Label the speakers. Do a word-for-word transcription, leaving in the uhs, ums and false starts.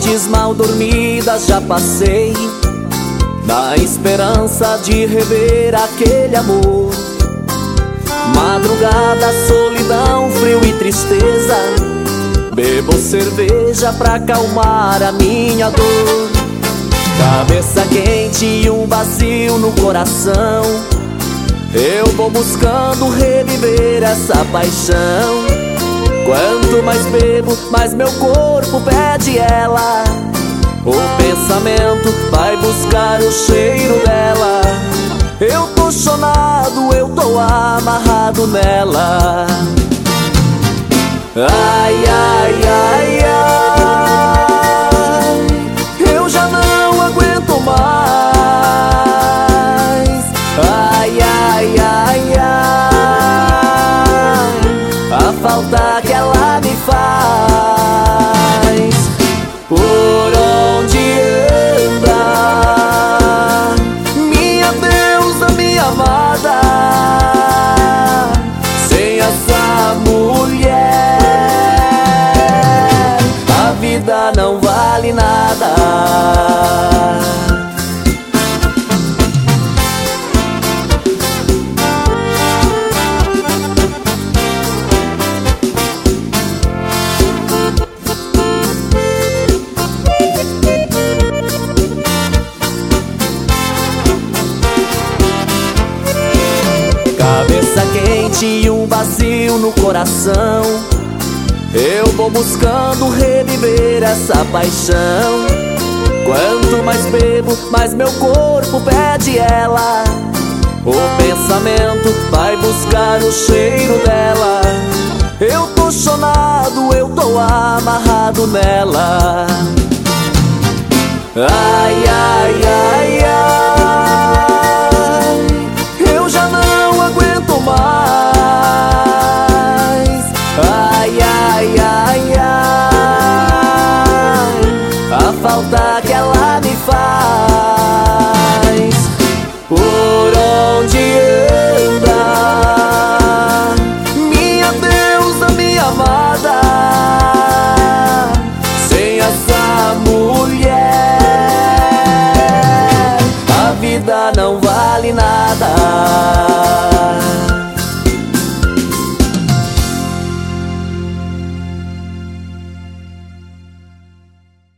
Speaker 1: noites mal dormidas já passei, na esperança de rever aquele amor. Madrugada, solidão, frio e tristeza, bebo cerveja pra acalmar a minha dor. Cabeça quente e um vazio no coração, eu vou buscando reviver essa paixão. Quanto mais bebo, mais meu corpo pede ela. O pensamento vai buscar o cheiro dela. Eu tô chonado, eu tô amarrado nela. Ai, ai, ai, ai, eu já não aguento mais. Ai, ai, ai, ai, a falta que ela me faz. Por onde anda, minha deusa, minha amada? Sem essa mulher, a vida não vale nada. Cabeça quente e um vazio no coração, eu vou buscando reviver essa paixão. Quanto mais bebo, mais meu corpo pede ela. O pensamento vai buscar o cheiro dela. Eu tô chonado, eu tô amarrado nela. Ai, ai, ai, ai,